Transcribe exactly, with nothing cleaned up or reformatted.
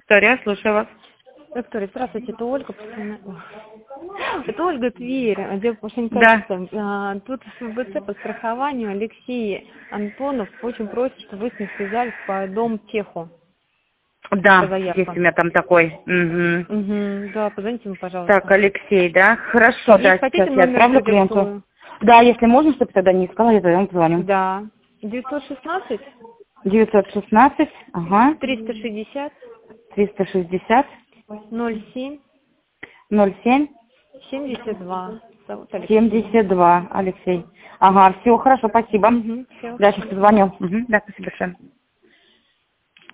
Виктория, слушаю вас. Виктория, здравствуйте, это Ольга. Это Ольга Тверь, отдел повышения Да. качества. Тут с ФБЦ по страхованию Алексей Антонов очень просит, чтобы вы с ним связались по Домтеху. Да, есть у меня там такой. Угу. Угу, да, позвоните ему, пожалуйста. Так, Алексей, да? Хорошо, да, сейчас я отправлю клиенту. Да, если можно, чтобы тогда не искала, я тогда позвоню. Да. девятьсот шестнадцать. девятьсот шестнадцать, ага. триста шестьдесят. триста шестьдесят. ноль семь. ноль семь. семьдесят два. Зовут Алексей. семьдесят два, Алексей. Ага, все, хорошо, спасибо. Угу, все. Да, сейчас позвоню. Угу, да, спасибо большое.